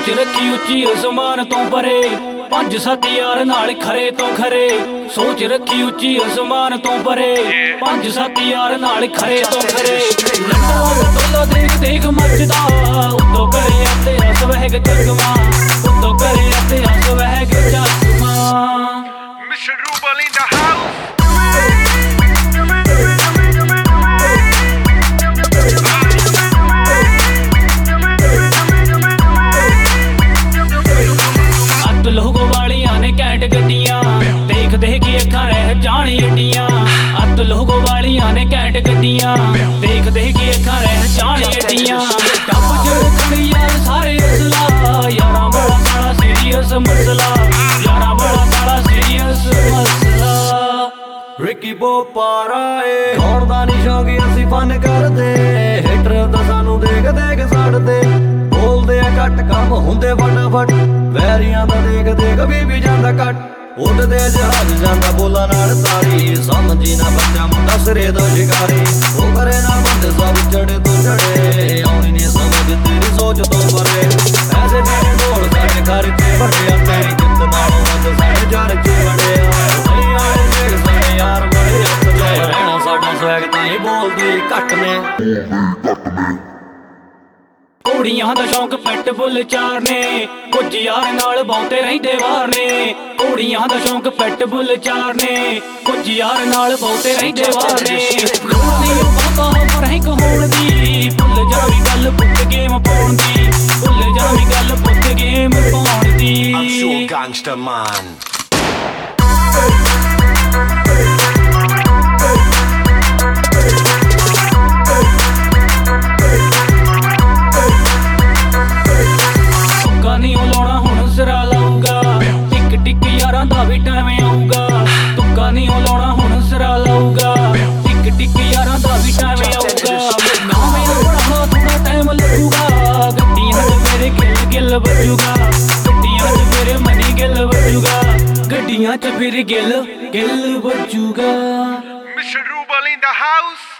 सोच रखी उच्ची आसमान तो परे 5-7 यार नाल खरे तो खरे सोच रखी उच्ची आसमान तो परे 5-7 यार नाल खरे तो खरे लट्टा देख देख मचदा उतो करे ते हस वहग जगमा उतो करे ते हस वहग जगमा Mr. Rubal in the house. लोगों वालियां ने कैंट गड्डियां देख देख अखां रह जानी अड्डियां अत लोगों वालियां ने कैंट गड्डियां देख देख अखां रह जानी अड्डियां टप जड़ यार सारे असला यारा बड़ा सारा सीरियस मसला यारा बड़ा सारा सीरियस मसला रिकी बोपारा दौड़दा नहीं शौकी असीं फन करदे हेटर तां सानू देख देख सड़दे बोलदे घट काम हुंदे फटाफट वैरियां दा देख देख भी जांदा कट उड़दे जहाज जांदा बोला नाल तारी समझी ना बच्चा मुंडा सिरे दा शिकारी ओ करे ना बंदे सब चढ़े तो चढ़े आउणी नहीं समझ तेरी सोच तो परे ऐसे मेरे बोल साडे घर ते बड़े तेरी जिंद नालों वध साडे जार च बड़े सही आए देख साडे यार बड़े अफजाए रहना साडा स्वैग ताई बोलदी घट ने घोड़ियां दा शौक पैट बुल चारने कुछ यार नाल बहुते रहिंदे वार ने घोड़ियां दा शौक पैट बुल चारने कुछ यार नाल बहुते रहिंदे वार ने लोड़ी बहुता रैंक होण दी भुल जावी गल पुੱਤ गेम पाउण दी भुल जावी गल पुੱਤ गेम पाउण दी I'm so gangster man. सिरा लाऊंगा टिक टिक यारां दा भी टाइम आऊगा तुक्का नहीं लाउणा हुण सिरा लाऊंगा टिक टिक यारां दा भी टाइम आऊगा ना मेरा बड़ा थोड़ा टाइम लगूगा गड्डियां च मेरे गिल गिल बजूगा गड्डियां च मेरे मनी गिल बजूगा गड्डियां च फिर Gill Gill बजूगा Mr. Rubal in the house.